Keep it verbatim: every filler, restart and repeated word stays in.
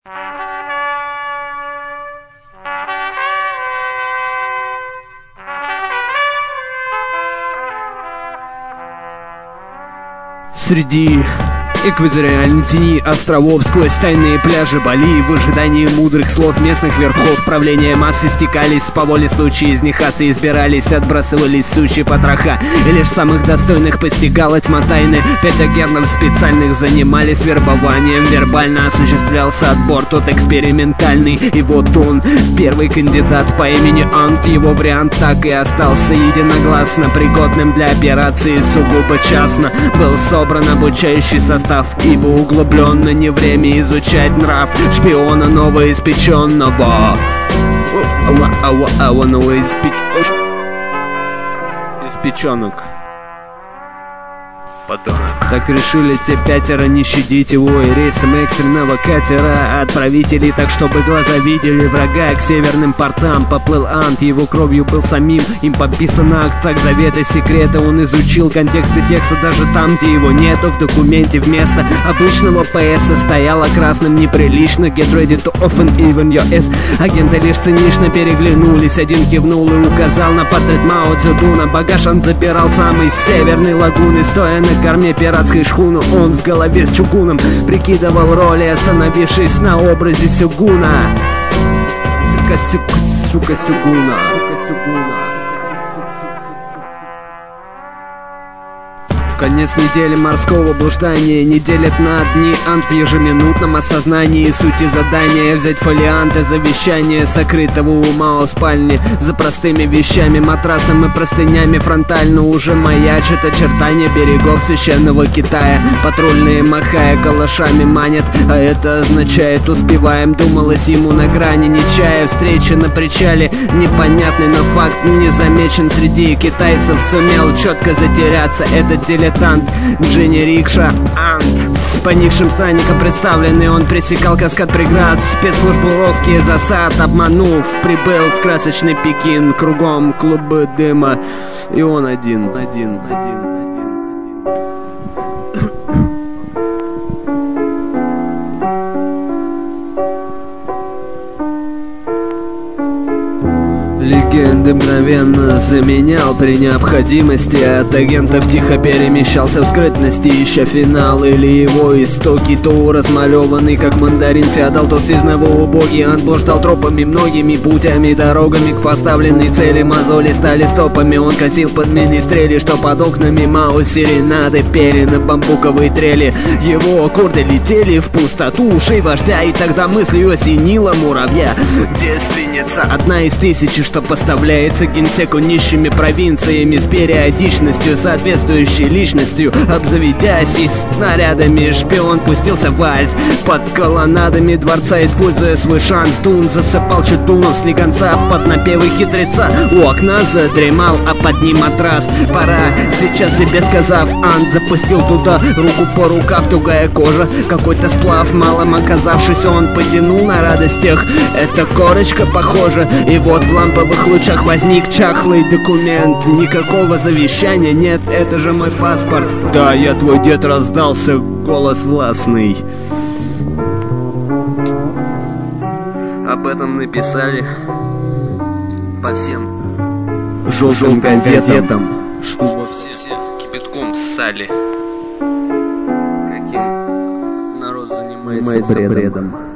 Среди экваториальных теней островов, сквозь тайные пляжи Бали, в ожидании мудрых слов местных верхов, правления массы стекались, по воле случая из них асы избирались, отбрасывались сущие потроха, и лишь самых достойных постигала тьма тайны. Пять агентов специальных занимались вербованием, вербально осуществлялся отбор, тот экспериментальный. И вот он, первый кандидат по имени Ант, его вариант так и остался единогласно пригодным для операции сугубо частно. Был собран обучающий состав, ибо углубленно не время изучать нрав шпиона новоиспеченного. Испеченок. Подонок. Так решили те пятеро не щадить его и рейсом экстренного катера отправителей, так чтобы глаза видели врага. К северным портам поплыл Ант, его кровью был самим им подписан акт, так завета секрета. Он изучил контексты текста даже там, где его нету в документе. Вместо обычного пэ эс стояло красным неприлично Get ready to open even your ass. Агенты лишь цинично переглянулись, один кивнул и указал на портрет Мао Цзэдуна. Багаж он забирал сам из северной лагуны, стоя на корме пиратской шхуны. Он в голове с чугуном прикидывал роли, остановившись на образе Сёгуна. Сука, сука, сука, Сёгуна. Конец недели морского блуждания не делят на дни. Ант в ежеминутном осознании сути задания взять фолианты завещания сокрытого у Мао спальни. За простыми вещами, матрасом и простынями фронтально уже маячит очертания берегов священного Китая. Патрульные, махая калашами, манят, а это означает успеваем. Думалось ему на грани нечая, встреча на причале непонятный, но факт не замечен среди китайцев. Сумел четко затеряться этот дилетант Джинни Рикша Ант. Поникшим странником представленный, он пресекал каскад преград, спецслужбу ловкие засад обманув, прибыл в красочный Пекин. Кругом клубы дыма, и он один, один, один. Легенды мгновенно заменял при необходимости. От агентов тихо перемещался в скрытности, ища финал или его истоки. То размалеванный, как мандарин феодал, то сызнова убогий Ант блуждал тропами, многими путями, дорогами к поставленной цели. Мозоли стали стопами, он косил под министрели, что под окнами Мао серенады пели на бамбуковой трели. Его аккорды летели в пустоту ушей вождя, и тогда мыслью осенила муравья. Девственница, одна из тысячи, что поставляется генсеку нищими провинциями с периодичностью, соответствующей личностью. Обзаведясь и снарядами, шпион пустился в вальс под колоннадами дворца, используя свой шанс. Дун засыпал чудунов слегонца под напевы хитреца. У окна задремал, а под ним матрас. Пора сейчас, себе сказав, Ант запустил туда руку по рукав, тугая кожа, какой-то сплав. Малым оказавшись, он потянул на радостях, это корочка похожа. И вот в ламповых лучах возник чахлый документ. Никакого завещания нет, это же мой паспорт. Да, я твой дед, раздался голос властный. Об этом написали по всем желтым газетам, что во все кипятком ссали. Каким народ занимается бредом.